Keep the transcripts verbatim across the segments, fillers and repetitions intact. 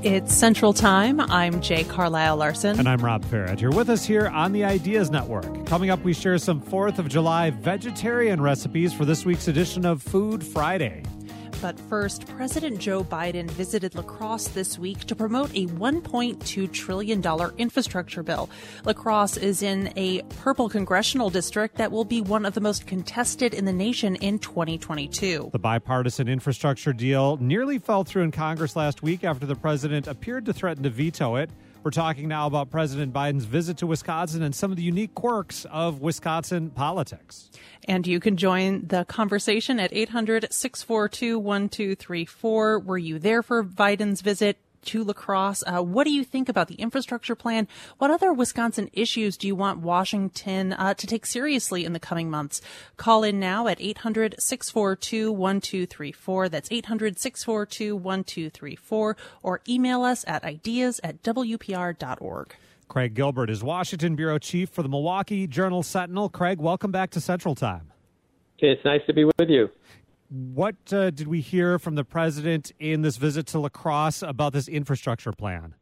It's Central Time. I'm Jay Carlisle Larson. And I'm Rob Farrett. You're with us here on the Ideas Network. Coming up, we share some fourth of July vegetarian recipes for this week's edition of Food Friday. But first, President Joe Biden visited La Crosse this week to promote a one point two trillion dollars infrastructure bill. La Crosse is in a purple congressional district that will be one of the most contested in the nation in twenty twenty-two. The bipartisan infrastructure deal nearly fell through in Congress last week after the president appeared to threaten to veto it. We're talking now about President Biden's visit to Wisconsin and some of the unique quirks of Wisconsin politics. And you can join the conversation at eight hundred, six four two, one two three four. Were you there for Biden's visit to La Crosse? Uh, what do you think about the infrastructure plan? What other Wisconsin issues do you want Washington uh, to take seriously in the coming months? Call in now at eight hundred, six four two, one two three four. That's eight hundred, six four two, one two three four. Or email us at ideas at w p r dot org. Craig Gilbert is Washington Bureau Chief for the Milwaukee Journal-Sentinel. Craig, welcome back to Central Time. It's nice to be with you. What uh, did we hear from the president in this visit to La Crosse about this infrastructure plan?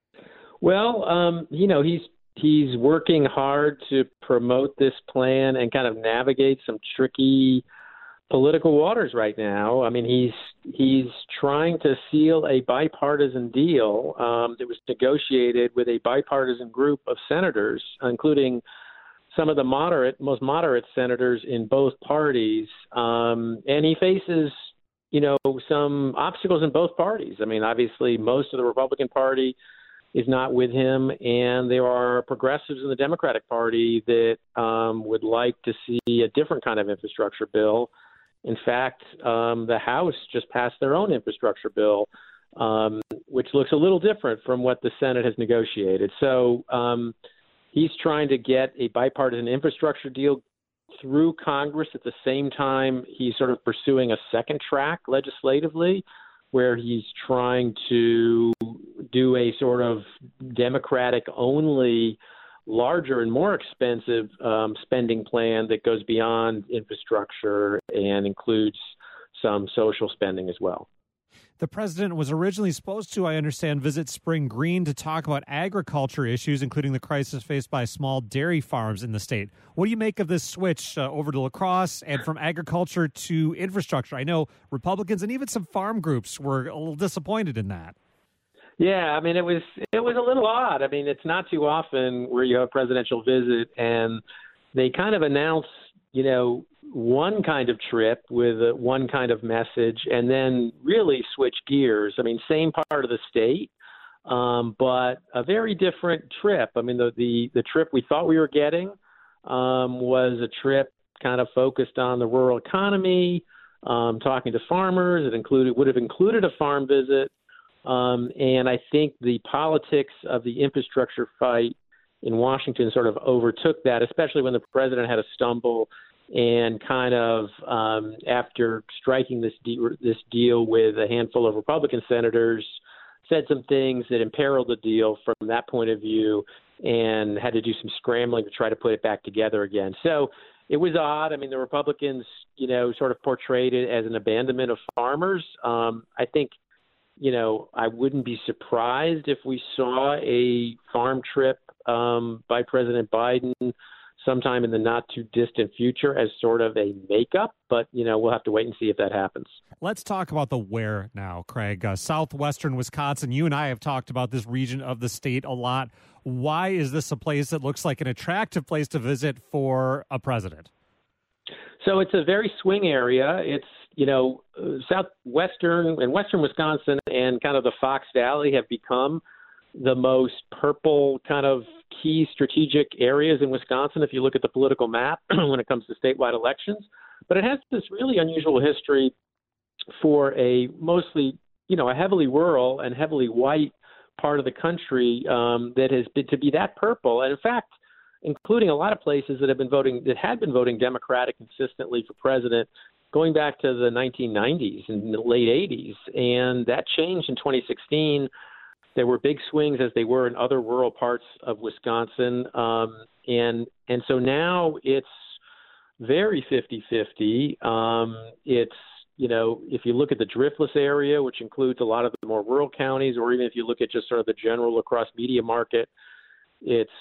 Well, um, you know, he's he's working hard to promote this plan and kind of navigate some tricky political waters right now. I mean, he's he's trying to seal a bipartisan deal um, that was negotiated with a bipartisan group of senators, including some of the moderate, most moderate senators in both parties. Um, and he faces, you know, some obstacles in both parties. I mean, obviously, most of the Republican Party is not with him, and there are progressives in the Democratic Party that um, would like to see a different kind of infrastructure bill. In fact, um, the House just passed their own infrastructure bill, um, which looks a little different from what the Senate has negotiated. So um, he's trying to get a bipartisan infrastructure deal through Congress. At the same time, he's sort of pursuing a second track legislatively, where he's trying to do a sort of Democratic-only, larger and more expensive um, spending plan that goes beyond infrastructure and includes some social spending as well. The president was originally supposed to, I understand, visit Spring Green to talk about agriculture issues, including the crisis faced by small dairy farms in the state. What do you make of this switch uh, over to La Crosse and from agriculture to infrastructure? I know Republicans and even some farm groups were a little disappointed in that. Yeah, I mean, it was it was a little odd. I mean, it's not too often where you have a presidential visit and they kind of announce, you know, one kind of trip with a, one kind of message and then really switch gears. I mean, same part of the state, um, but a very different trip. I mean, the, the, the trip we thought we were getting um, was a trip kind of focused on the rural economy, um, talking to farmers. It included would have included a farm visit. Um, and I think the politics of the infrastructure fight in Washington sort of overtook that, especially when the president had a stumble and kind of um, after striking this de- this deal with a handful of Republican senators, said some things that imperiled the deal from that point of view and had to do some scrambling to try to put it back together again. So it was odd. I mean, the Republicans, you know, sort of portrayed it as an abandonment of farmers. Um, I think, you know, I wouldn't be surprised if we saw a farm trip um, by President Biden sometime in the not too distant future as sort of a makeup. But, you know, we'll have to wait and see if that happens. Let's talk about the where now, Craig. Uh, southwestern Wisconsin, you and I have talked about this region of the state a lot. Why is this a place that looks like an attractive place to visit for a president? So it's a very swing area. It's, you know, uh, southwestern and western Wisconsin and kind of the Fox Valley have become the most purple kind of key strategic areas in Wisconsin if you look at the political map when it comes to statewide elections. But it has this really unusual history for a mostly, you know, a heavily rural and heavily white part of the country um, that has been to be that purple. And in fact, including a lot of places that have been voting, that had been voting Democratic consistently for president, going back to the nineteen nineties and the late eighties. And that changed in twenty sixteen. There were big swings as they were in other rural parts of Wisconsin. Um, and and so now it's very fifty-fifty. Um, it's, you know, if you look at the Driftless area, which includes a lot of the more rural counties, or even if you look at just sort of the general lacrosse media market, it's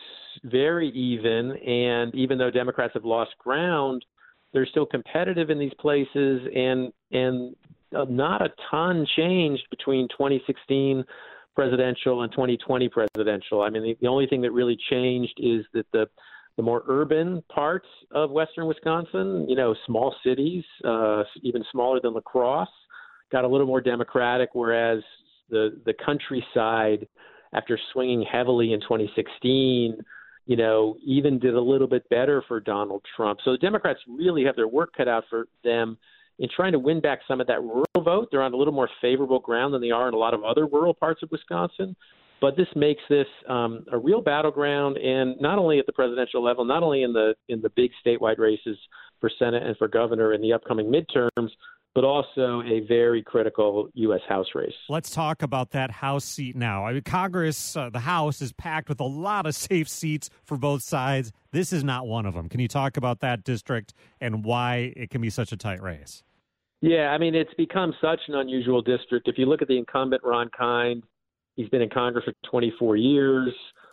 very even. And even though Democrats have lost ground, they're still competitive in these places, and and uh, not a ton changed between twenty sixteen presidential and twenty twenty presidential. I mean, the, the only thing that really changed is that the the more urban parts of western Wisconsin, you know, small cities, uh, even smaller than La Crosse, got a little more Democratic, whereas the the countryside, after swinging heavily in twenty sixteen, you know, even did a little bit better for Donald Trump. So the Democrats really have their work cut out for them in trying to win back some of that rural vote. They're on a little more favorable ground than they are in a lot of other rural parts of Wisconsin. But this makes this um, a real battleground, and not only at the presidential level, not only in the in the big statewide races for Senate and for governor in the upcoming midterms, but also a very critical U S House race. Let's talk about that House seat now. I mean, Congress, uh, the House, is packed with a lot of safe seats for both sides. This is not one of them. Can you talk about that district and why it can be such a tight race? Yeah, I mean, it's become such an unusual district. If you look at the incumbent, Ron Kind, he's been in Congress for twenty-four years.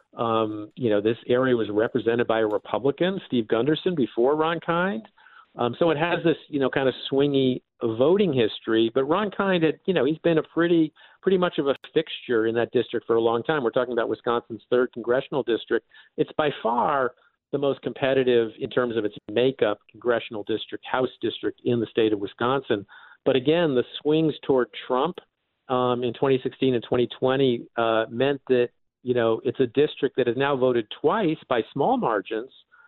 Um, you know, this area was represented by a Republican, Steve Gunderson, before Ron Kind. Um, so it has this, you know, kind of swingy voting history. But Ron Kind had, you know, he's been a pretty, pretty much of a fixture in that district for a long time. We're talking about Wisconsin's third congressional district. It's by far the most competitive in terms of its makeup congressional district, House district in the state of Wisconsin. But again, the swings toward Trump um, in twenty sixteen and twenty twenty uh, meant that, you know, it's a district that has now voted twice by small margins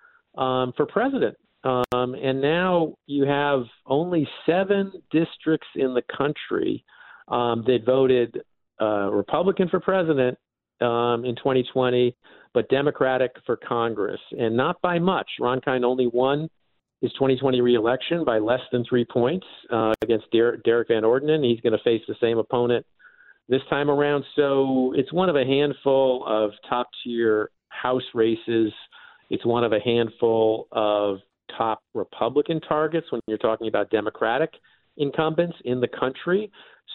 um, for president. Um, and now you have only seven districts in the country um, that voted uh, Republican for president um, in twenty twenty, but Democratic for Congress, and not by much. Ron Kind only won his twenty twenty reelection by less than three points uh, against Der- Derek Van Orden. He's going to face the same opponent this time around. So it's one of a handful of top-tier House races. It's one of a handful of top Republican targets when you're talking about Democratic incumbents in the country.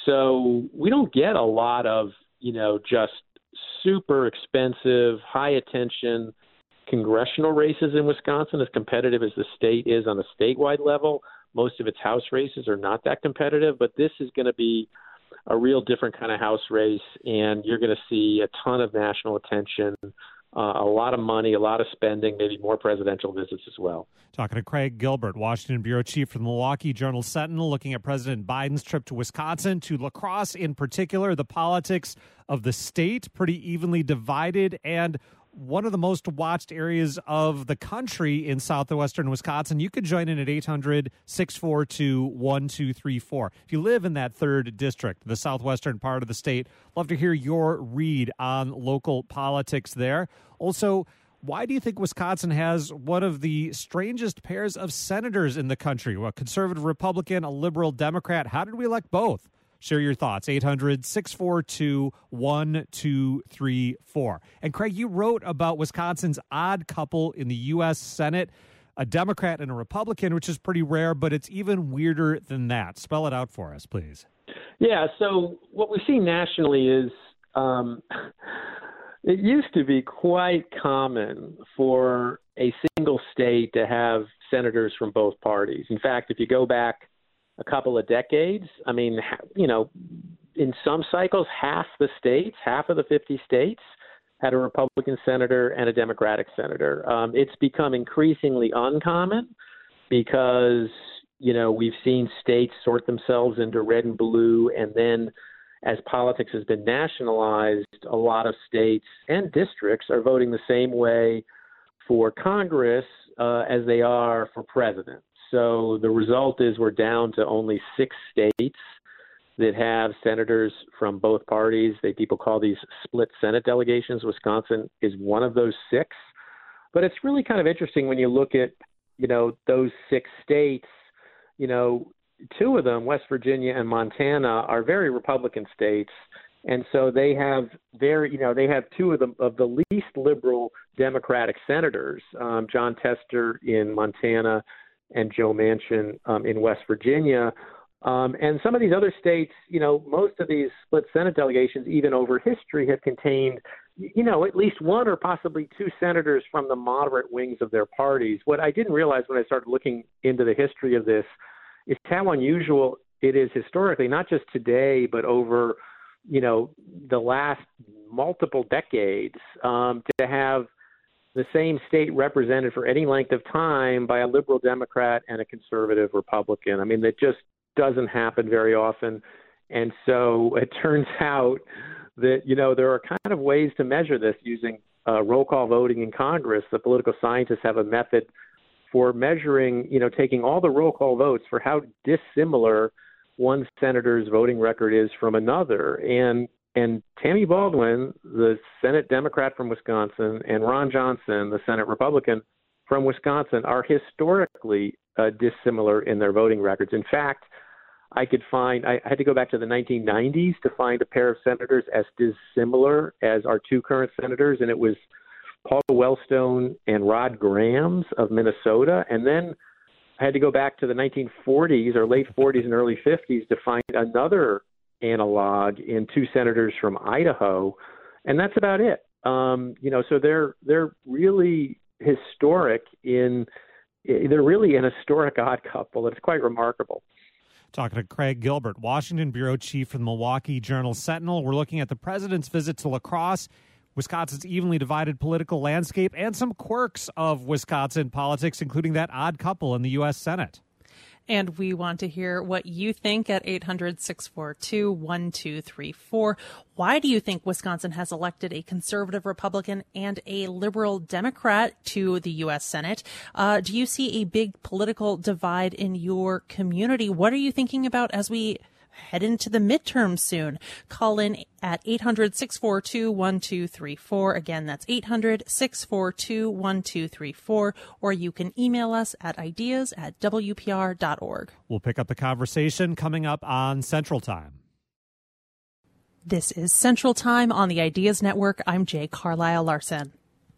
So we don't get a lot of, you know, just super expensive, high attention congressional races in Wisconsin, as competitive as the state is on a statewide level. Most of its House races are not that competitive, but this is going to be a real different kind of House race, and you're going to see a ton of national attention, Uh, a lot of money, a lot of spending, maybe more presidential visits as well. Talking to Craig Gilbert, Washington Bureau Chief for the Milwaukee Journal-Sentinel, looking at President Biden's trip to Wisconsin, to La Crosse in particular, the politics of the state, pretty evenly divided, and one of the most watched areas of the country in southwestern Wisconsin. You could join in at eight hundred, six four two, one two three four. If you live in that third district, the southwestern part of the state, love to hear your read on local politics there. Also, why do you think Wisconsin has one of the strangest pairs of senators in the country? A conservative Republican, a liberal Democrat. How did we elect both? Share your thoughts, eight hundred, six four two, one two three four. And Craig, you wrote about Wisconsin's odd couple in the U S Senate, a Democrat and a Republican, which is pretty rare, but it's even weirder than that. Spell it out for us, please. Yeah, so what we see nationally is um, it used to be quite common for a single state to have senators from both parties. In fact, if you go back a couple of decades, I mean, you know, in some cycles, half the states, half of the fifty states had a Republican senator and a Democratic senator. Um, it's become increasingly uncommon because, you know, we've seen states sort themselves into red and blue, and then as politics has been nationalized, a lot of states and districts are voting the same way for Congress uh, as they are for president. So the result is we're down to only six states that have senators from both parties. They people call these split Senate delegations. Wisconsin is one of those six. But it's really kind of interesting when you look at, you know, those six states. You know, two of them, West Virginia and Montana, are very Republican states. And so they have very, you know, they have two of the of the least liberal Democratic senators, um, John Tester in Montana and Joe Manchin um, in West Virginia. Um, and some of these other states, you know, most of these split Senate delegations, even over history, have contained, you know, at least one or possibly two senators from the moderate wings of their parties. What I didn't realize when I started looking into the history of this is how unusual it is historically, not just today, but over, you know, the last multiple decades, um, to have the same state represented for any length of time by a liberal Democrat and a conservative Republican. I mean, that just doesn't happen very often. And so it turns out that, you know, there are kind of ways to measure this using uh, roll call voting in Congress. The political scientists have a method for measuring, you know, taking all the roll call votes for how dissimilar one senator's voting record is from another. And and Tammy Baldwin, the Senate Democrat from Wisconsin, and Ron Johnson, the Senate Republican from Wisconsin, are historically uh, dissimilar in their voting records. In fact, I could find, I had to go back to the nineteen nineties to find a pair of senators as dissimilar as our two current senators, and it was Paul Wellstone and Rod Grams of Minnesota. And then I had to go back to the nineteen forties or late forties and early fifties to find another analog in two senators from Idaho, and that's about it. Um, you know, so they're they're really historic in they're really an historic odd couple. It's quite remarkable. Talking to Craig Gilbert, Washington bureau chief for the Milwaukee Journal-Sentinel. We're looking at the president's visit to La Crosse, Wisconsin's evenly divided political landscape, and some quirks of Wisconsin politics, including that odd couple in the U S Senate. And we want to hear what you think at eight hundred, six four two, one two three four. Why do you think Wisconsin has elected a conservative Republican and a liberal Democrat to the U S Senate? Uh, do you see a big political divide in your community? What are you thinking about as we head into the midterms soon? Call in at eight hundred, six four two, one two three four. Again, that's eight hundred, six four two, one two three four. Or you can email us at ideas at w p r dot org. We'll pick up the conversation coming up on Central Time. This is Central Time on the Ideas Network. I'm Jay Carlisle Larson.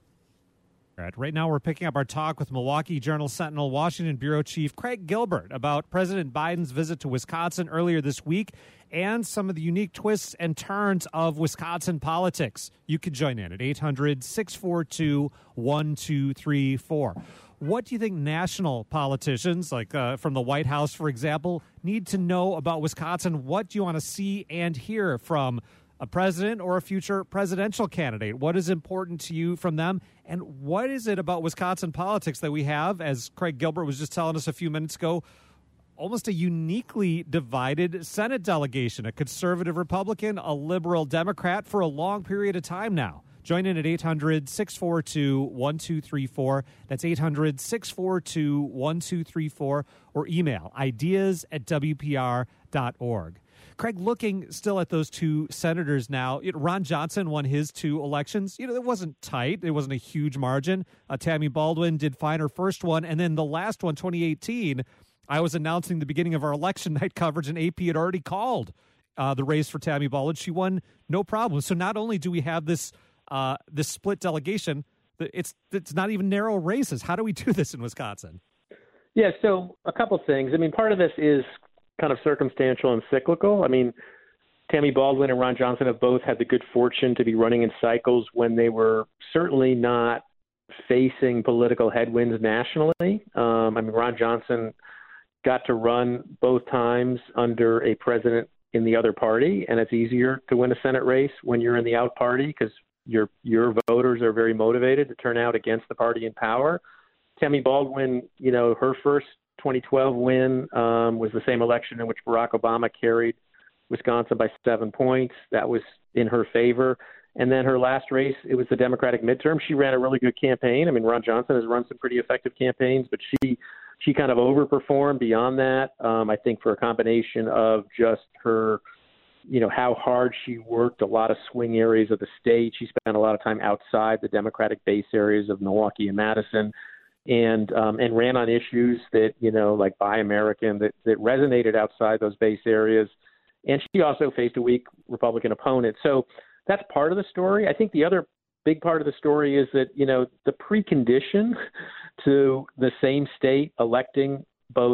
Right now, we're picking up our talk with Milwaukee Journal-Sentinel Washington bureau chief Craig Gilbert about President Biden's visit to Wisconsin earlier this week and some of the unique twists and turns of Wisconsin politics. You can join in at eight hundred, six four two, one two three four. What do you think national politicians, like uh, from the White House, for example, need to know about Wisconsin? What do you want to see and hear from a president or a future presidential candidate? What is important to you from them? And what is it about Wisconsin politics that we have, as Craig Gilbert was just telling us a few minutes ago, almost a uniquely divided Senate delegation, a conservative Republican, a liberal Democrat for a long period of time now? Join in at eight hundred, six four two, one two three four. That's eight hundred, six four two, one two three four. Or email ideas at w p r dot org. Craig, looking still at those two senators now, you know, Ron Johnson won his two elections. You know, it wasn't tight. It wasn't a huge margin. Uh, Tammy Baldwin did fine her first one. And then the last one, twenty eighteen, I was announcing the beginning of our election night coverage, and A P had already called uh, the race for Tammy Baldwin. She won no problem. So not only do we have this uh, this split delegation, it's it's not even narrow races. How do we do this in Wisconsin? Yeah, so a couple things. I mean, part of this is kind of circumstantial and cyclical. I mean, Tammy Baldwin and Ron Johnson have both had the good fortune to be running in cycles when they were certainly not facing political headwinds nationally. Um, I mean, Ron Johnson got to run both times under a president in the other party, and it's easier to win a Senate race when you're in the out party because your your voters are very motivated to turn out against the party in power. Tammy Baldwin, you know, her first twenty twelve win um, was the same election in which Barack Obama carried Wisconsin by seven points. That was in her favor. And then her last race, it was the Democratic midterm. She ran a really good campaign. I mean, Ron Johnson has run some pretty effective campaigns, but she she kind of overperformed beyond that, um, I think, for a combination of just her, you know, how hard she worked a lot of swing areas of the state. She spent a lot of time outside the Democratic base areas of Milwaukee and Madison, and um, and ran on issues that, you know, like Buy American, that, that resonated outside those base areas. And she also faced a weak Republican opponent. So that's part of the story. I think the other big part of the story is that, you know, the precondition to the same state electing both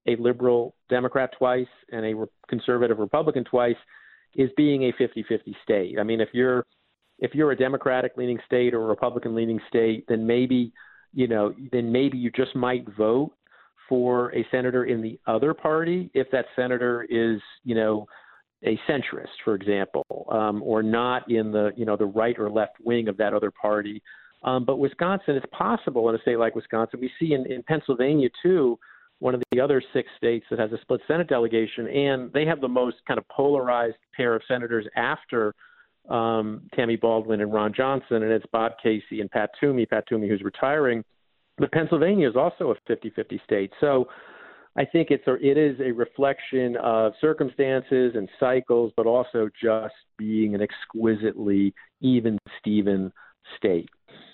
a liberal Democrat twice and a re- conservative Republican twice is being a fifty-fifty state. I mean, if you're if you're a Democratic-leaning state or a Republican-leaning state, then maybe, you know, then maybe you just might vote for a senator in the other party if that senator is, you know, a centrist, for example, um, or not in the, you know, the right or left wing of that other party. Um, but Wisconsin, it's possible in a state like Wisconsin. We see in, in Pennsylvania, too, one of the other six states that has a split Senate delegation, and they have the most kind of polarized pair of senators after um, Tammy Baldwin and Ron Johnson, and it's Bob Casey and Pat Toomey, Pat Toomey who's retiring. But Pennsylvania is also a fifty-fifty state. So I think it's a, it is a reflection of circumstances and cycles, but also just being an exquisitely even-Steven state.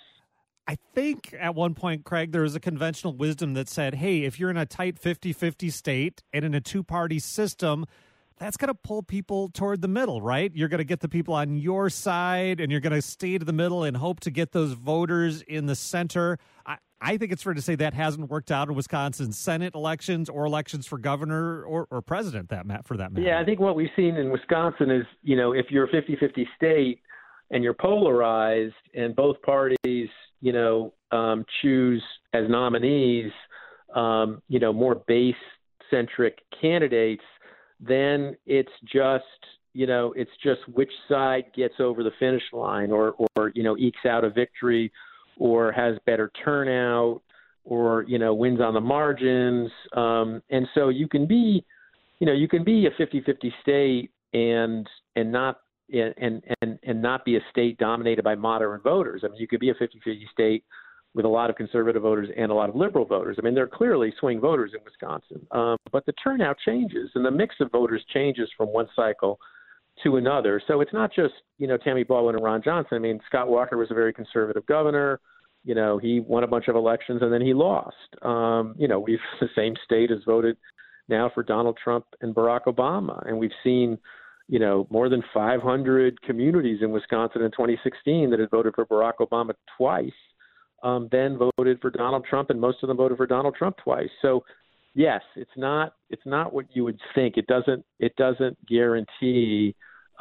I think at one point, Craig, there was a conventional wisdom that said, hey, if you're in a tight fifty-fifty state and in a two-party system, that's going to pull people toward the middle, right? You're going to get the people on your side, and you're going to stay to the middle and hope to get those voters in the center. I, I think it's fair to say that hasn't worked out in Wisconsin Senate elections or elections for governor or, or president, that Matt, for that matter. Yeah, I think what we've seen in Wisconsin is, you know, if you're a fifty-fifty state and you're polarized and both parties, you know, um, choose as nominees, um, you know, more base-centric candidates, then it's just, you know, it's just which side gets over the finish line or, or, you know, ekes out a victory or has better turnout or, you know, wins on the margins. Um, and so you can be, you know, you can be a fifty-fifty state and, and not, and, and, and not be a state dominated by moderate voters. I mean, you could be a fifty-fifty state with a lot of conservative voters and a lot of liberal voters. I mean, there are clearly swing voters in Wisconsin, um, but the turnout changes and the mix of voters changes from one cycle to another. So it's not just, you know, Tammy Baldwin and Ron Johnson. I mean, Scott Walker was a very conservative governor. You know, he won a bunch of elections and then he lost. Um, you know, we've the same state has voted now for Donald Trump and Barack Obama. And we've seen, you know, more than five hundred communities in Wisconsin in twenty sixteen that had voted for Barack Obama twice. Um, then voted for Donald Trump, and most of them voted for Donald Trump twice. So, yes, it's not it's not what you would think. It doesn't it doesn't guarantee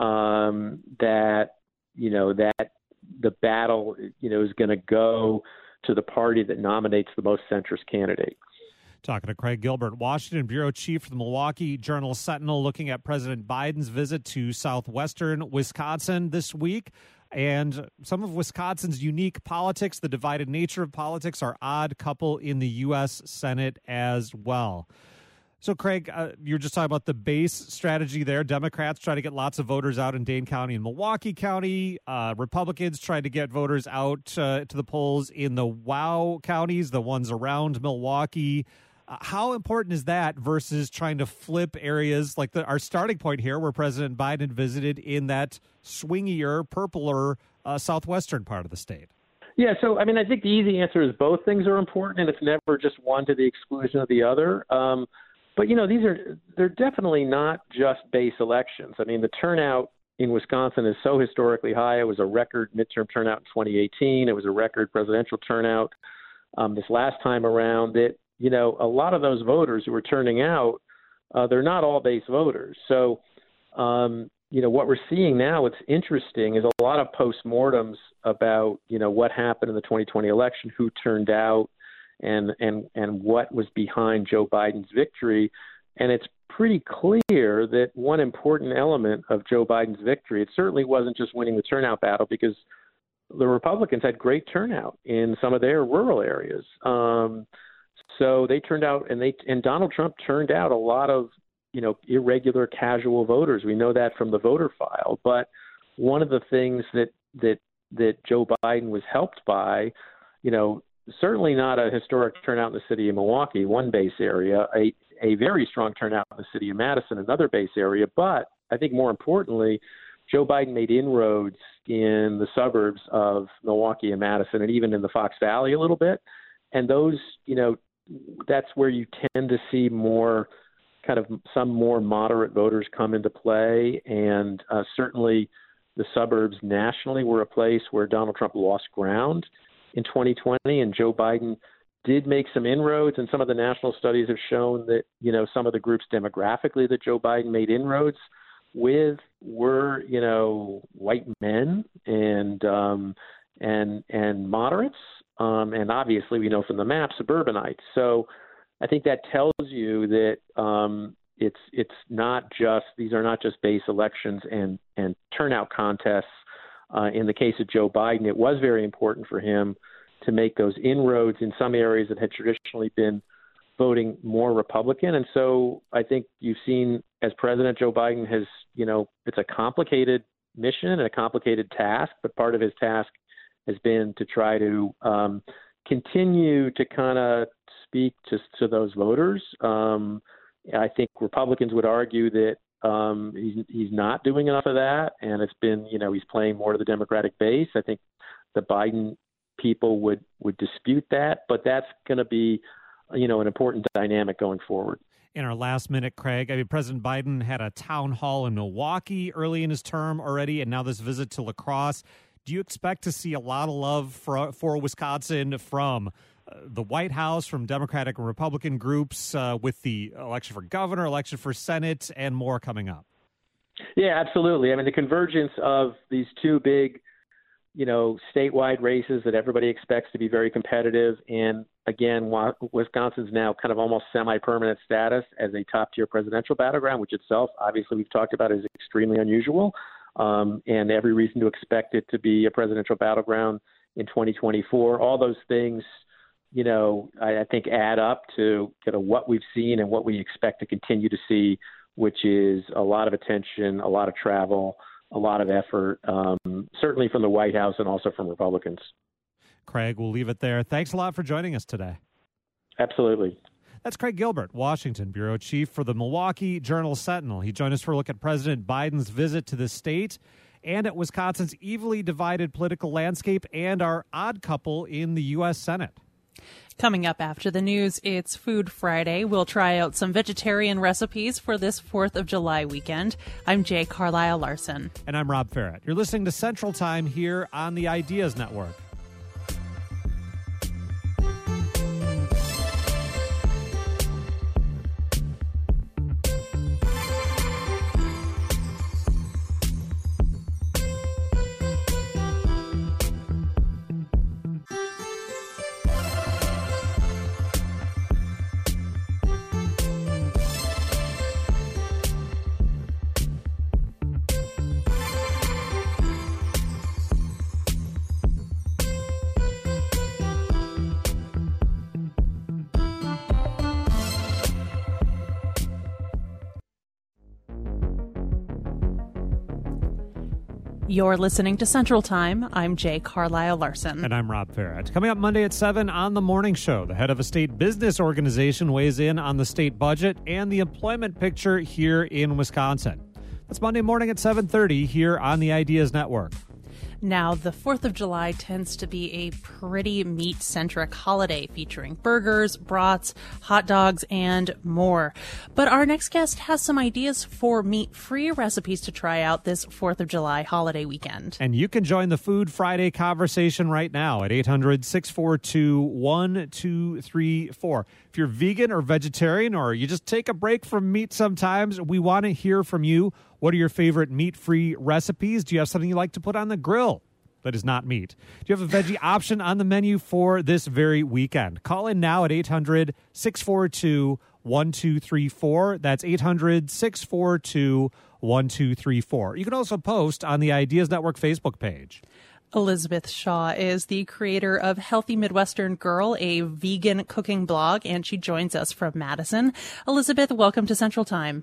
um, that you know that the battle you know is going to go to the party that nominates the most centrist candidate. Talking to Craig Gilbert, Washington bureau chief for the Milwaukee Journal-Sentinel, looking at President Biden's visit to southwestern Wisconsin this week. And some of Wisconsin's unique politics, the divided nature of politics, are odd couple in the U S Senate as well. So, Craig, uh, you were just talking about the base strategy there. Democrats try to get lots of voters out in Dane County and Milwaukee County. Uh, Republicans tried to get voters out uh, to the polls in the WOW counties, the ones around Milwaukee. Uh, how important is that versus trying to flip areas like the, our starting point here where President Biden visited in that swingier, purpler uh, southwestern part of the state? Yeah, so, I mean, I think the easy answer is both things are important, and it's never just one to the exclusion of the other. Um, but, you know, these are they're definitely not just base elections. I mean, the turnout in Wisconsin is so historically high. It was a record midterm turnout in twenty eighteen. It was a record presidential turnout um, this last time around. It You know, a lot of those voters who are turning out, uh, they're not all base voters. So, um, you know, what we're seeing now, what's interesting is a lot of postmortems about, you know, what happened in the twenty twenty election, who turned out, and and and what was behind Joe Biden's victory. And it's pretty clear that one important element of Joe Biden's victory, it certainly wasn't just winning the turnout battle, because the Republicans had great turnout in some of their rural areas. Um, So they turned out, and they and Donald Trump turned out a lot of, you know, irregular casual voters. We know that from the voter file. But one of the things that that that Joe Biden was helped by, you know, certainly not a historic turnout in the city of Milwaukee, one base area, a a very strong turnout in the city of Madison, another base area. But I think more importantly, Joe Biden made inroads in the suburbs of Milwaukee and Madison, and even in the Fox Valley a little bit. And those, you know, that's where you tend to see more kind of some more moderate voters come into play. And uh, certainly the suburbs nationally were a place where Donald Trump lost ground in twenty twenty, and Joe Biden did make some inroads, and some of the national studies have shown that, you know, some of the groups demographically that Joe Biden made inroads with were, you know, white men and um, and and moderates, um, and obviously we know from the map suburbanites. So I think that tells you that um, it's it's not just these are not just base elections and and turnout contests. Uh, in the case of Joe Biden, it was very important for him to make those inroads in some areas that had traditionally been voting more Republican. And so I think you've seen, as President Joe Biden has, you know, it's a complicated mission and a complicated task, but part of his task has been to try to um, continue to kind of speak to, to those voters. Um, I think Republicans would argue that um, he's, he's not doing enough of that, and it's been, you know, he's playing more to the Democratic base. I think the Biden people would, would dispute that, but that's going to be, you know, an important dynamic going forward. In our last minute, Craig, I mean, President Biden had a town hall in Milwaukee early in his term already, and now this visit to La Crosse. Do you expect to see a lot of love for, for Wisconsin from uh, the White House, from Democratic and Republican groups uh, with the election for governor, election for Senate, and more coming up? Yeah, absolutely. I mean, the convergence of these two big, you know, statewide races that everybody expects to be very competitive. And again, Wisconsin's now kind of almost semi-permanent status as a top-tier presidential battleground, which itself, obviously, we've talked about is extremely unusual, um, and every reason to expect it to be a presidential battleground in twenty twenty-four. All those things, you know, I, I think add up to kind of what we've seen and what we expect to continue to see, which is a lot of attention, a lot of travel, a lot of effort, um, certainly from the White House and also from Republicans. Craig, we'll leave it there. Thanks a lot for joining us today. Absolutely. That's Craig Gilbert, Washington bureau chief for the Milwaukee Journal-Sentinel. He joined us for a look at President Biden's visit to the state and at Wisconsin's evenly divided political landscape and our odd couple in the U S Senate. Coming up after the news, it's Food Friday. We'll try out some vegetarian recipes for this fourth of July weekend. I'm Jay Carlisle Larson. And I'm Rob Farrett. You're listening to Central Time here on the Ideas Network. You're listening to Central Time. I'm Jay Carlisle Larson. And I'm Rob Farrett. Coming up Monday at seven on The Morning Show, the head of a state business organization weighs in on the state budget and the employment picture here in Wisconsin. That's Monday morning at seven thirty here on the Ideas Network. Now, the fourth of July tends to be a pretty meat-centric holiday featuring burgers, brats, hot dogs, and more. But our next guest has some ideas for meat-free recipes to try out this fourth of July holiday weekend. And you can join the Food Friday conversation right now at eight hundred, six four two, one two three four. If you're vegan or vegetarian or you just take a break from meat sometimes, we want to hear from you. What are your favorite meat-free recipes? Do you have something you like to put on the grill that is not meat? Do you have a veggie option on the menu for this very weekend? Call in now at eight hundred, six four two, one two three four. That's eight hundred, six four two, one two three four. You can also post on the Ideas Network Facebook page. Elizabeth Shaw is the creator of Healthy Midwestern Girl, a vegan cooking blog, and she joins us from Madison. Elizabeth, welcome to Central Time.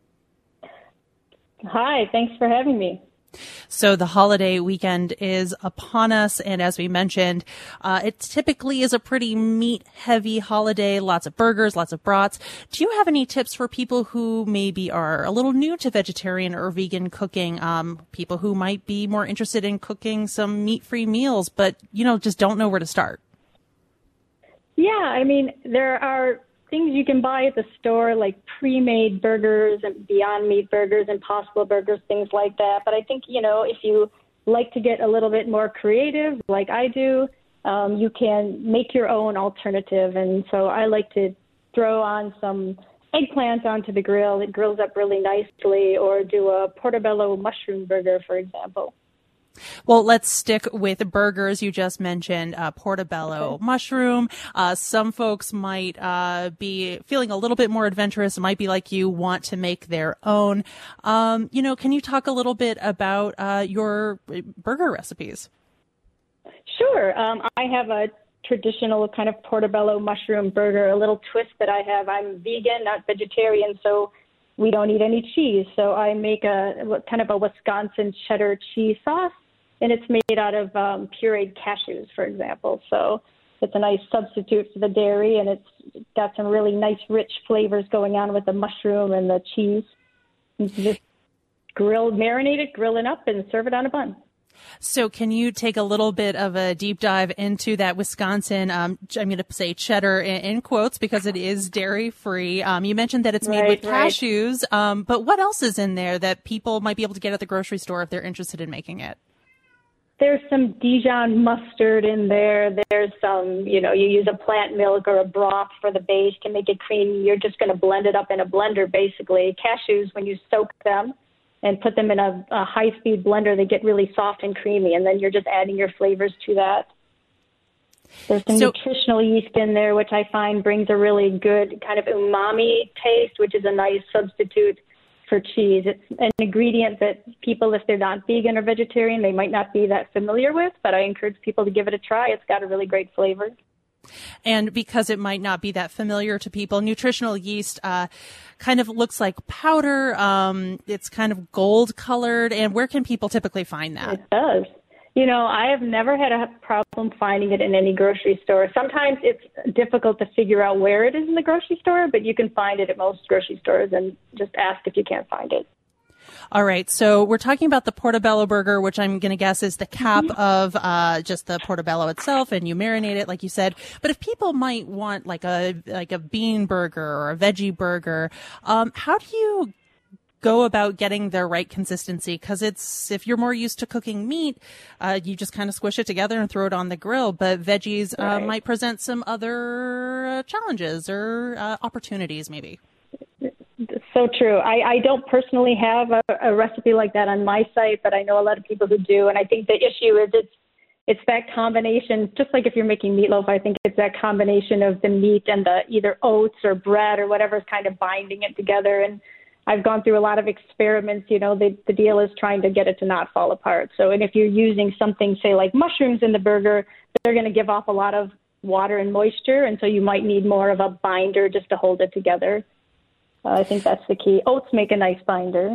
Hi, thanks for having me. So the holiday weekend is upon us, and as we mentioned, uh, it typically is a pretty meat-heavy holiday, lots of burgers, lots of brats. Do you have any tips for people who maybe are a little new to vegetarian or vegan cooking, um, people who might be more interested in cooking some meat-free meals, but, you know, just don't know where to start? Yeah, I mean, there are things you can buy at the store, like pre-made burgers and Beyond Meat burgers, Impossible burgers, things like that. But I think, you know, if you like to get a little bit more creative, like I do, um, you can make your own alternative. And so I like to throw on some eggplant onto the grill. It grills up really nicely, or do a portobello mushroom burger, for example. Well, let's stick with burgers. You just mentioned uh, portobello Okay. mushroom. Uh, some folks might uh, be feeling a little bit more adventurous. It might be like you want to make their own. Um, you know, can you talk a little bit about uh, your burger recipes? Sure. Um, I have a traditional kind of portobello mushroom burger, a little twist that I have. I'm vegan, not vegetarian, so we don't eat any cheese. So I make a kind of a Wisconsin cheddar cheese sauce, and it's made out of um, pureed cashews, for example. So it's a nice substitute for the dairy, and it's got some really nice, rich flavors going on with the mushroom and the cheese. You can just grill, marinate it, grill it up, and serve it on a bun. So can you take a little bit of a deep dive into that Wisconsin, um, I'm going to say cheddar in, in quotes because it is dairy free. Um, you mentioned that it's made Right, with right. cashews, um, but what else is in there that people might be able to get at the grocery store if they're interested in making it? There's some Dijon mustard in there. There's some, you know, you use a plant milk or a broth for the base to make it creamy. You're just going to blend it up in a blender, basically. Cashews, when you soak them and put them in a, a high-speed blender, they get really soft and creamy, and then you're just adding your flavors to that. There's some So- nutritional yeast in there, which I find brings a really good kind of umami taste, which is a nice substitute for cheese. It's an ingredient that people, if they're not vegan or vegetarian, they might not be that familiar with, but I encourage people to give it a try. It's got a really great flavor. And because it might not be that familiar to people, nutritional yeast uh, kind of looks like powder. Um, it's kind of gold colored. And where can people typically find that? It does. You know, I have never had a problem finding it in any grocery store. Sometimes it's difficult to figure out where it is in the grocery store, but you can find it at most grocery stores, and just ask if you can't find it. All right. So we're talking about the portobello burger, which I'm going to guess is the cap Mm-hmm. of uh, just the portobello itself, and you marinate it, like you said. But if people might want like a like a bean burger or a veggie burger, um, how do you go about getting the right consistency? Because it's, if you're more used to cooking meat, uh, you just kind of squish it together and throw it on the grill. But veggies uh, Right. might present some other uh, challenges or uh, opportunities, maybe. So true. I, I don't personally have a, a recipe like that on my site, but I know a lot of people who do. And I think the issue is it's it's that combination, just like if you're making meatloaf, I think it's that combination of the meat and the either oats or bread or whatever is kind of binding it together. And I've gone through a lot of experiments. You know, the, the deal is trying to get it to not fall apart. So, and if you're using something, say, like mushrooms in the burger, they're going to give off a lot of water and moisture. And so you might need more of a binder just to hold it together. Uh, I think that's the key. Oats make a nice binder.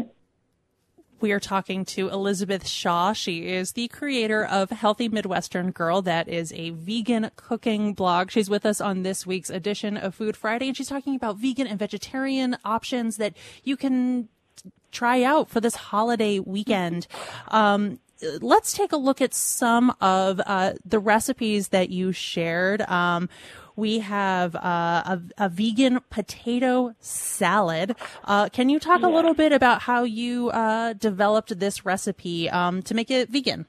We are talking to Elizabeth Shaw. She is the creator of Healthy Midwestern Girl. That is a vegan cooking blog. She's with us on this week's edition of Food Friday, and she's talking about vegan and vegetarian options that you can try out for this holiday weekend. Um, let's take a look at some of uh, the recipes that you shared. Um, We have uh, a, a vegan potato salad. Uh, can you talk a little bit about how you uh, developed this recipe um, to make it vegan?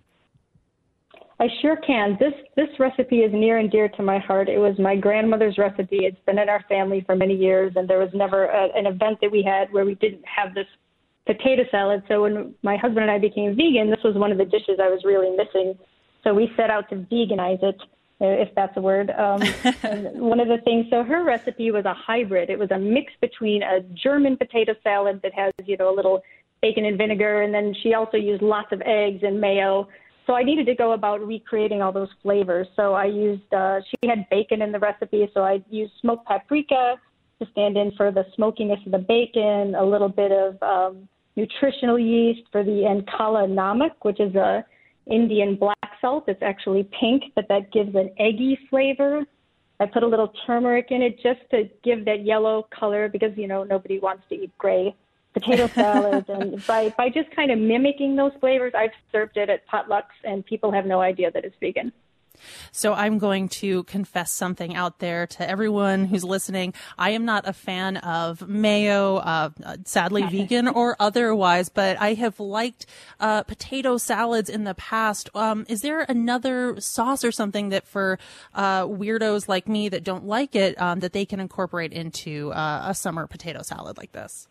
I sure can. This this recipe is near and dear to my heart. It was my grandmother's recipe. It's been in our family for many years, and there was never a, an event that we had where we didn't have this potato salad. So when my husband and I became vegan, this was one of the dishes I was really missing. So we set out to veganize it, if that's a word. Um, and one of the things, so her recipe was a hybrid. It was a mix between a German potato salad that has, you know, a little bacon and vinegar, and then she also used lots of eggs and mayo. So I needed to go about recreating all those flavors. So I used, uh, she had bacon in the recipe, so I used smoked paprika to stand in for the smokiness of the bacon, a little bit of um, nutritional yeast for the Ankala namak, which is a Indian black salt. It's actually pink, but that gives an eggy flavor. I put a little turmeric in it just to give that yellow color because, you know, nobody wants to eat gray potato salad. And by, by just kind of mimicking those flavors, I've served it at potlucks, and people have no idea that it's vegan. So I'm going to confess something out there to everyone who's listening. I am not a fan of mayo, uh, sadly vegan or otherwise, but I have liked uh, potato salads in the past. Um, is there another sauce or something that for uh, weirdos like me that don't like it, um, that they can incorporate into uh, a summer potato salad like this?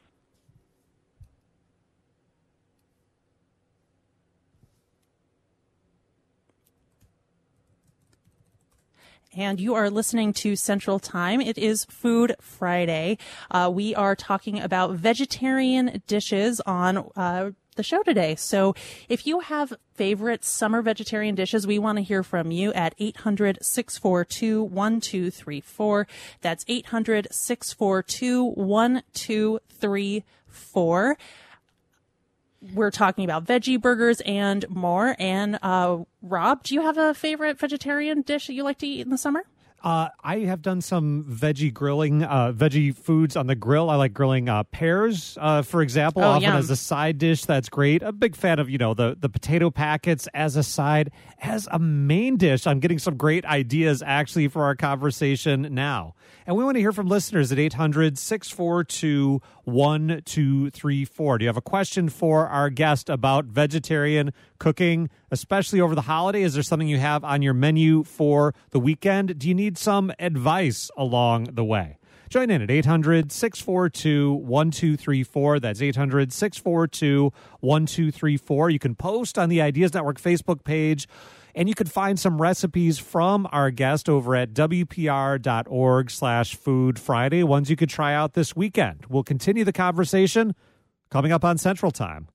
And you are listening to Central Time. It is Food Friday. Uh, we are talking about vegetarian dishes on uh, the show today. So if you have favorite summer vegetarian dishes, we want to hear from you at eight hundred, six four two, one two three four. That's eight hundred, six four two, one two three four. We're talking about veggie burgers and more. And uh, Rob, do you have a favorite vegetarian dish that you like to eat in the summer? Uh, I have done some veggie grilling, uh, veggie foods on the grill. I like grilling uh, pears, uh, for example, oh, often yum. as a side dish. That's great. A big fan of, you know, the, the potato packets as a side. As a main dish, I'm getting some great ideas, actually, for our conversation now. And we want to hear from listeners at eight hundred, six four two, one two three four. Do you have a question for our guest about vegetarian cooking, especially over the holiday? Is there something you have on your menu for the weekend? Do you need some advice along the way? Join in at eight hundred, six four two, one two three four. That's eight hundred, six four two, one two three four. You can post on the Ideas Network Facebook page, and you can find some recipes from our guest over at W P R dot org slash Food Friday, ones you could try out this weekend. We'll continue the conversation coming up on Central Time.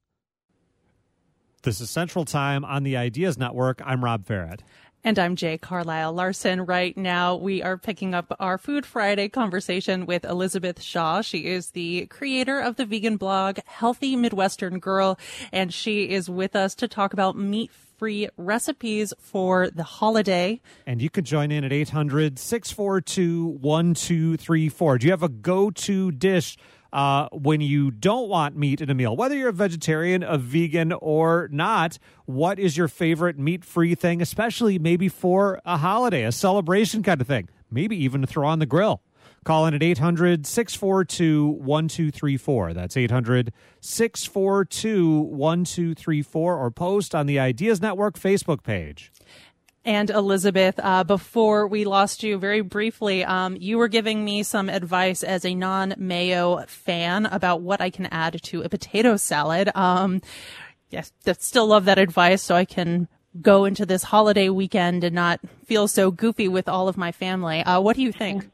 This is Central Time on the Ideas Network. I'm Rob Farrett. And I'm Jay Carlisle Larson. Right now, we are picking up our Food Friday conversation with Elizabeth Shaw. She is the creator of the vegan blog Healthy Midwestern Girl, and she is with us to talk about meat-free recipes for the holiday. And you can join in at eight hundred, six four two, one two three four. Do you have a go-to dish Uh, when you don't want meat in a meal, whether you're a vegetarian, a vegan, or not? What is your favorite meat-free thing, especially maybe for a holiday, a celebration kind of thing, maybe even to throw on the grill? Call in at eight hundred, six four two, one two three four. That's eight hundred, six four two, one two three four, or post on the Ideas Network Facebook page. And Elizabeth, uh, before we lost you very briefly, um, you were giving me some advice as a non-mayo fan about what I can add to a potato salad. Um, yes, I still love that advice, so I can go into this holiday weekend and not feel so goofy with all of my family. Uh, what do you think?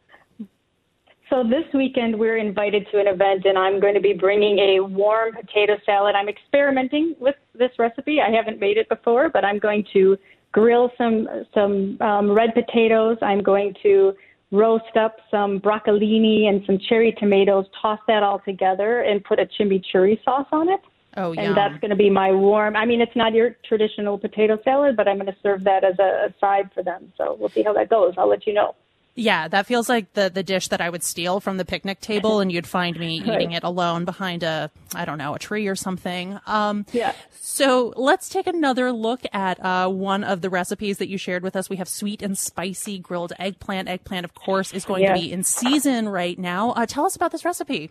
So this weekend we're invited to an event, and I'm going to be bringing a warm potato salad. I'm experimenting with this recipe. I haven't made it before, but I'm going to grill some some um, red potatoes. I'm going to roast up some broccolini and some cherry tomatoes, toss that all together, and put a chimichurri sauce on it. Oh, yum. And that's going to be my warm. I mean, it's not your traditional potato salad, but I'm going to serve that as a, a side for them. So we'll see how that goes. I'll let you know. Yeah, that feels like the, the dish that I would steal from the picnic table, and you'd find me eating it alone behind a, I don't know, a tree or something. Um, yeah. So let's take another look at uh, one of the recipes that you shared with us. We have sweet and spicy grilled eggplant. Eggplant, of course, is going yes. to be in season right now. Uh, tell us about this recipe.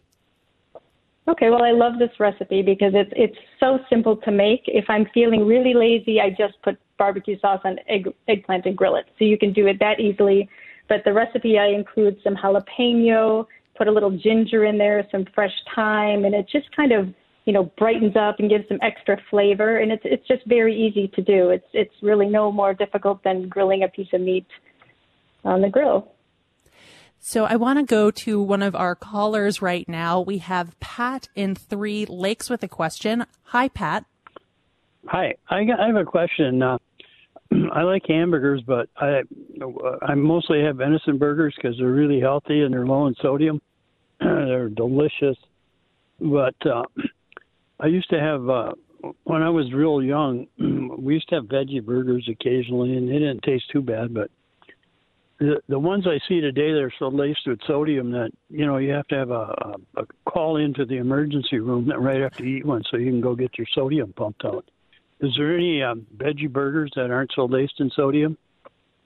Okay, well, I love this recipe because it's it's so simple to make. If I'm feeling really lazy, I just put barbecue sauce on egg, eggplant and grill it. So you can do it that easily. But the recipe, I include some jalapeno, put a little ginger in there, some fresh thyme, and it just kind of, you know, brightens up and gives some extra flavor. And it's it's just very easy to do. It's it's really no more difficult than grilling a piece of meat on the grill. So I want to go to one of our callers right now. We have Pat in Three Lakes with a question. Hi, Pat. Hi, I, got, I have a question. Uh, I like hamburgers, but I I mostly have venison burgers because they're really healthy and they're low in sodium. They're delicious. But uh, I used to have, uh, when I was real young, we used to have veggie burgers occasionally, and they didn't taste too bad. But the the ones I see today, they're so laced with sodium that, you know, you have to have a, a, a call into the emergency room right after you eat one so you can go get your sodium pumped out. Is there any um, veggie burgers that aren't so laced in sodium?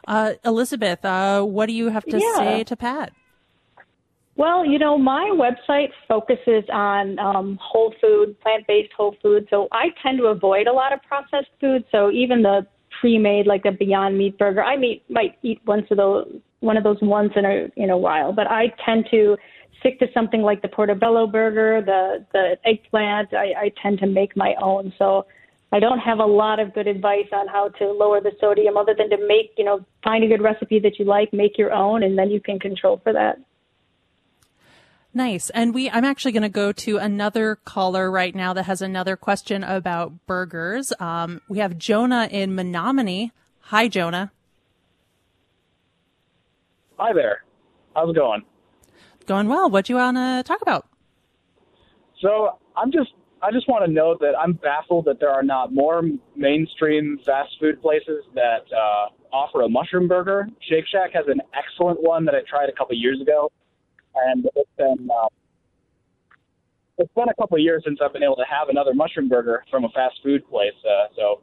Uh, Elizabeth, uh, what do you have to Yeah. say to Pat? Well, you know, my website focuses on um, whole food, plant-based whole food. So I tend to avoid a lot of processed food. So even the pre-made, like the Beyond Meat burger, I meet, might eat once of those, one of those once in a in a while. But I tend to stick to something like the portobello burger, the the eggplant. I, I tend to make my own. So I don't have a lot of good advice on how to lower the sodium, other than to make, you know, find a good recipe that you like, make your own, and then you can control for that. Nice. And we, I'm actually going to go to another caller right now that has another question about burgers. Um, we have Jonah in Menominee. Hi, Jonah. Hi there. How's it going? Going well. What do you want to talk about? So I'm just, I just want to note that I'm baffled that there are not more mainstream fast food places that uh, offer a mushroom burger. Shake Shack has an excellent one that I tried a couple years ago. And it's been uh, it's been a couple of years since I've been able to have another mushroom burger from a fast food place. Uh, so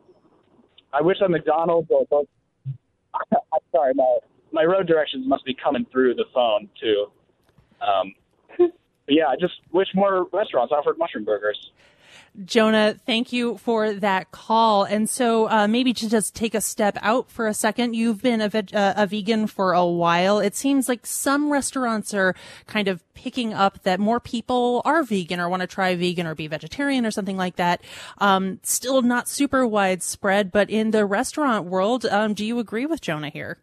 I wish that McDonald's or both. I'm sorry, my my road directions must be coming through the phone too. Um, but yeah, I just wish more restaurants offered mushroom burgers. Jonah, thank you for that call. And so uh, maybe to just take a step out for a second, you've been a, veg- uh, a vegan for a while. It seems like some restaurants are kind of picking up that more people are vegan or want to try vegan or be vegetarian or something like that. Um, still not super widespread, but in the restaurant world, um, do you agree with Jonah here?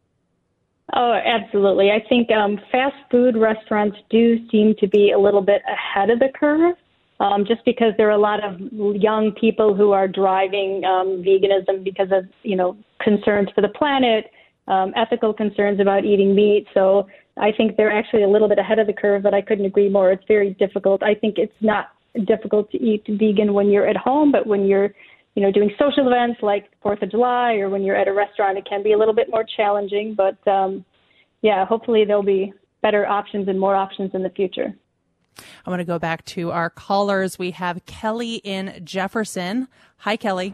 Oh, absolutely. I think um, fast food restaurants do seem to be a little bit ahead of the curve. Um, just because there are a lot of young people who are driving um, veganism because of, you know, concerns for the planet, um, ethical concerns about eating meat. So I think they're actually a little bit ahead of the curve, but I couldn't agree more. It's very difficult. I think it's not difficult to eat vegan when you're at home, but when you're, you know, doing social events like fourth of July or when you're at a restaurant, it can be a little bit more challenging. But, um, yeah, hopefully there'll be better options and more options in the future. I want to go back to our callers. We have Kelly in Jefferson. Hi, Kelly.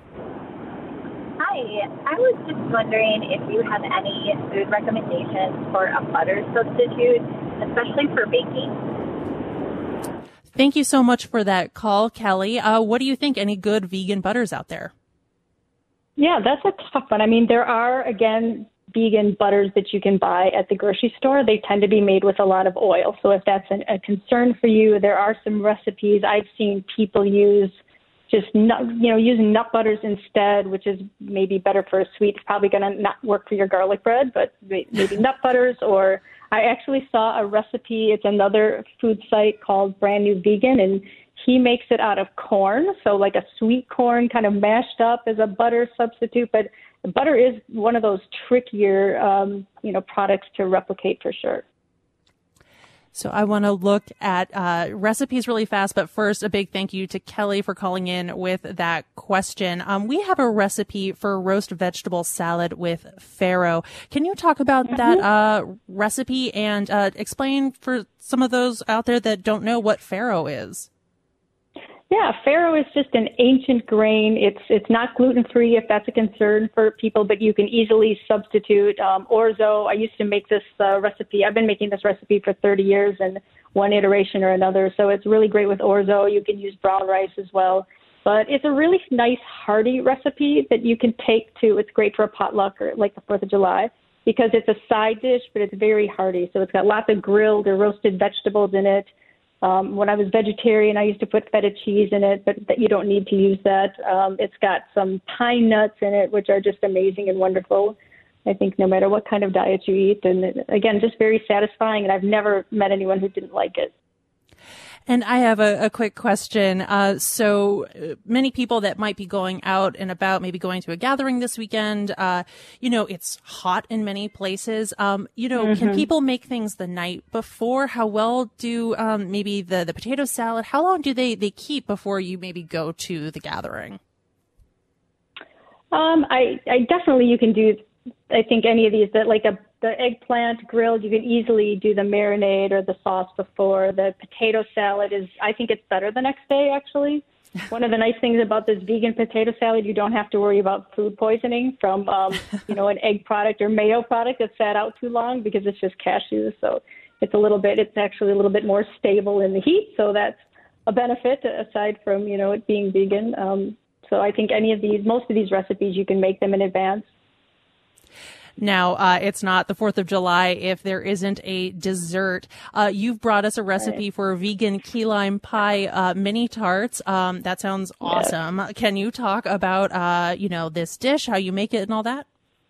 Hi. I was just wondering if you have any food recommendations for a butter substitute, especially for baking. Thank you so much for that call, Kelly. Uh, what do you think? Any good vegan butters out there? Yeah, that's a tough one. I mean, there are, again, vegan butters that you can buy at the grocery store. They tend to be made with a lot of oil. So if that's an, a concern for you, there are some recipes I've seen people use just nut, you know, using nut butters instead, which is maybe better for a sweet. It's probably going to not work for your garlic bread, but maybe nut butters. Or I actually saw a recipe. It's another food site called Brand New Vegan, and he makes it out of corn. So like a sweet corn kind of mashed up as a butter substitute, but butter is one of those trickier, um, you know, products to replicate for sure. So I want to look at uh, recipes really fast, but first, a big thank you to Kelly for calling in with that question. Um, we have a recipe for roast vegetable salad with farro. Can you talk about mm-hmm. that uh, recipe and uh, explain for some of those out there that don't know what farro is? Yeah, farro is just an ancient grain. It's it's not gluten-free if that's a concern for people, but you can easily substitute um, orzo. I used to make this uh, recipe. I've been making this recipe for thirty years in one iteration or another, so it's really great with orzo. You can use brown rice as well. But it's a really nice, hearty recipe that you can take to, it's great for a potluck or like the fourth of July because it's a side dish, but it's very hearty. So it's got lots of grilled or roasted vegetables in it. Um, when I was vegetarian, I used to put feta cheese in it, but that you don't need to use that. Um, it's got some pine nuts in it, which are just amazing and wonderful. I think no matter what kind of diet you eat. And it, again, just very satisfying. And I've never met anyone who didn't like it. And I have a, a quick question. Uh, so many people that might be going out and about, maybe going to a gathering this weekend, uh, you know, it's hot in many places. Um, you know, mm-hmm. Can people make things the night before? How well do, um, maybe the, the potato salad, how long do they, they keep before you maybe go to the gathering? Um, I, I definitely, you can do, I think any of these that like a, the eggplant grilled, you can easily do the marinade or the sauce before. The potato salad is, I think it's better the next day, actually. one of the nice things about this vegan potato salad, you don't have to worry about food poisoning from, um, you know, an egg product or mayo product that sat out too long because it's just cashews. So it's a little bit, it's actually a little bit more stable in the heat. So that's a benefit aside from, you know, it being vegan. Um, so I think any of these, most of these recipes, you can make them in advance. Now, uh, it's not the fourth of July if there isn't a dessert. Uh, you've brought us a recipe right. for vegan key lime pie uh, mini tarts. Um, that sounds awesome. Yes. Can you talk about, uh, you know, this dish, how you make it and all that?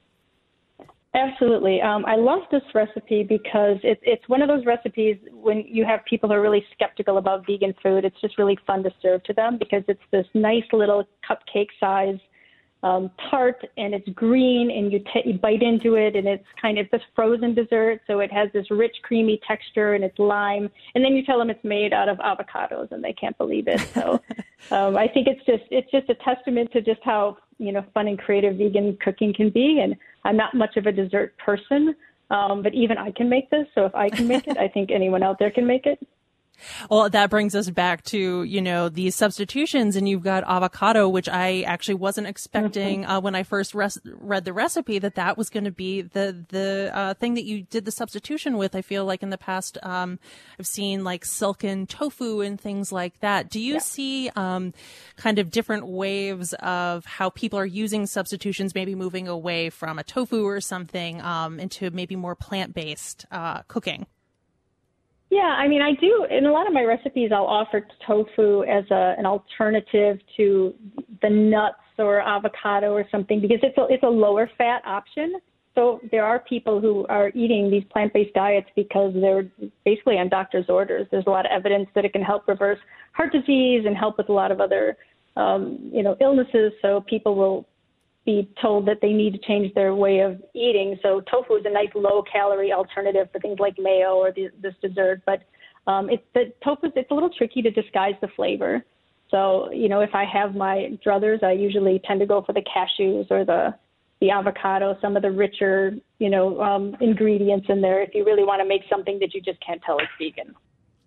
Absolutely. Um, I love this recipe because it, it's one of those recipes when you have people who are really skeptical about vegan food, it's just really fun to serve to them because it's this nice little cupcake size Um, tart, and it's green, and you, t- you bite into it, and it's kind of this frozen dessert, so it has this rich, creamy texture, and it's lime. And then you tell them it's made out of avocados, and they can't believe it. So um, I think it's just it's just a testament to just how you know fun and creative vegan cooking can be. And I'm not much of a dessert person, um, but even I can make this. So if I can make it, I think anyone out there can make it. Well, that brings us back to, you know, these substitutions, and you've got avocado, which I actually wasn't expecting mm-hmm. uh, when I first res- read the recipe that that was going to be the the uh, thing that you did the substitution with. I feel like in the past um, I've seen like silken tofu and things like that. Do you yeah. see um, kind of different waves of how people are using substitutions, maybe moving away from a tofu or something um, into maybe more plant-based uh, cooking? Yeah, I mean, I do. In a lot of my recipes, I'll offer tofu as a, an alternative to the nuts or avocado or something because it's a, it's a lower fat option. So there are people who are eating these plant-based diets because they're basically on doctor's orders. There's a lot of evidence that it can help reverse heart disease and help with a lot of other, um, you know, illnesses. So people will be told that they need to change their way of eating. So tofu is a nice low-calorie alternative for things like mayo or the, this dessert. But um, it's the tofu. It's a little tricky to disguise the flavor. So you know, if I have my druthers, I usually tend to go for the cashews or the the avocado, some of the richer you know um, ingredients in there. If you really want to make something that you just can't tell is vegan.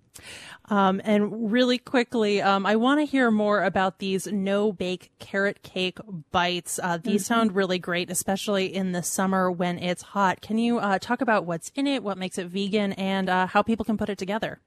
Um, and really quickly, um, I want to hear more about these no-bake carrot cake bites. Uh, these mm-hmm. sound really great, especially in the summer when it's hot. Can you uh, talk about what's in it, what makes it vegan, and uh, how people can put it together?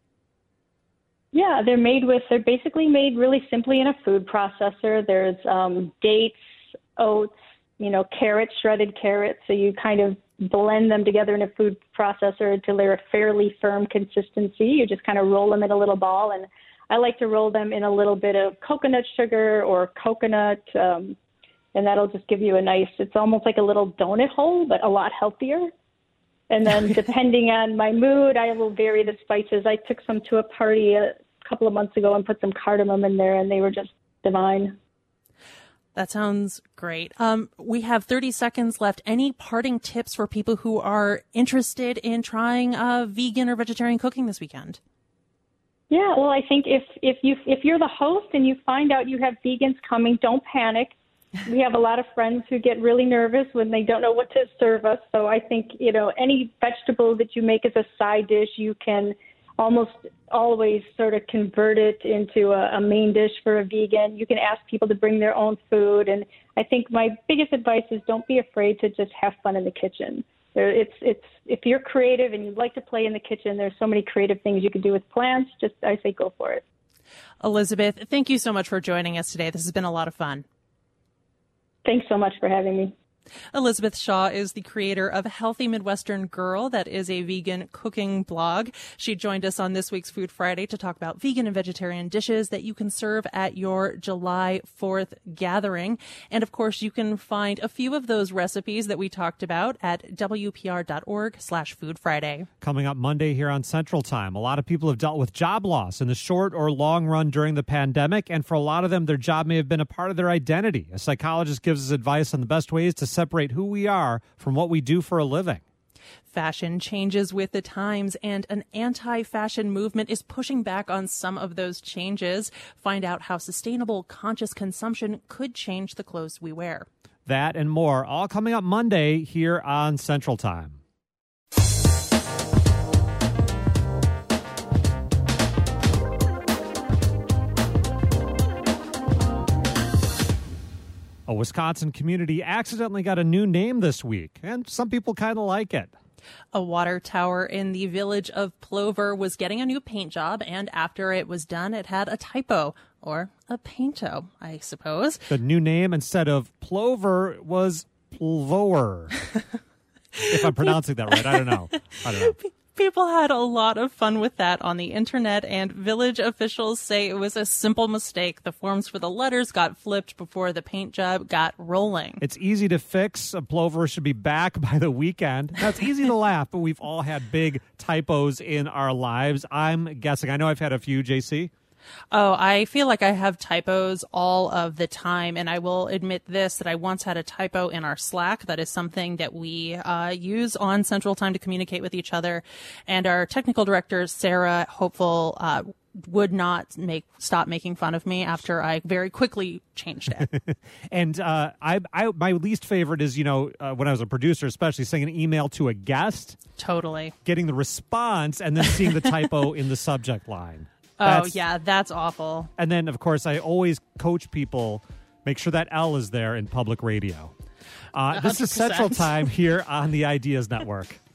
Yeah, they're made with, they're basically made really simply in a food processor. There's um, dates, oats, you know, carrots, shredded carrots. So you kind of blend them together in a food processor until they're a fairly firm consistency. You just kind of roll them in a little ball. And I like to roll them in a little bit of coconut sugar or coconut. Um, and that'll just give you a nice, it's almost like a little donut hole, but a lot healthier. And then depending on my mood, I will vary the spices. I took some to a party a couple of months ago and put some cardamom in there, and they were just divine. That sounds great. Um, we have thirty seconds left. Any parting tips for people who are interested in trying uh, vegan or vegetarian cooking this weekend? Yeah, well, I think if, if, you, if you're the host and you find out you have vegans coming, don't panic. We have a lot of friends who get really nervous when they don't know what to serve us. So I think, you know, any vegetable that you make as a side dish, you can almost always sort of convert it into a, a main dish for a vegan. You can ask people to bring their own food. And I think my biggest advice is don't be afraid to just have fun in the kitchen. There, it's, it's, if you're creative and you'd like to play in the kitchen, there's so many creative things you can do with plants. Just, I say, go for it. Elizabeth, thank you so much for joining us today. This has been a lot of fun. Thanks so much for having me. Elizabeth Shaw is the creator of Healthy Midwestern Girl. That is a vegan cooking blog. She joined us on this week's Food Friday to talk about vegan and vegetarian dishes that you can serve at your July fourth gathering. And of course, you can find a few of those recipes that we talked about at W P R dot org slash Food Friday. Coming up Monday here on Central Time, a lot of people have dealt with job loss in the short or long run during the pandemic. And for a lot of them, their job may have been a part of their identity. A psychologist gives us advice on the best ways to separate who we are from what we do for a living. Fashion changes with the times, and an anti-fashion movement is pushing back on some of those changes. Find out how sustainable, conscious consumption could change the clothes we wear. That and more, all coming up Monday here on Central Time. A Wisconsin community accidentally got a new name this week, and some people kind of like it. A water tower in the village of Plover was getting a new paint job, and after it was done, it had a typo, or a painto, I suppose. The new name, instead of Plover, was Plover. If I'm pronouncing that right, I don't know. I don't know. People had a lot of fun with that on the internet, and village officials say it was a simple mistake. The forms for the letters got flipped before the paint job got rolling. It's easy to fix. A Plover should be back by the weekend. Now, it's easy to laugh, but we've all had big typos in our lives. I'm guessing. I know I've had a few, J C. Oh, I feel like I have typos all of the time, and I will admit this, that I once had a typo in our Slack. That is something that we uh, use on Central Time to communicate with each other, and our technical director, Sarah Hopeful, uh, would not make stop making fun of me after I very quickly changed it. And uh, I, I, my least favorite is, you know, uh, when I was a producer, especially sending an email to a guest. Totally. Getting the response and then seeing the typo in the subject line. That's, oh, yeah, that's awful. And then, of course, I always coach people, make sure that L is there in public radio. Uh, this is Central Time here on the Ideas Network.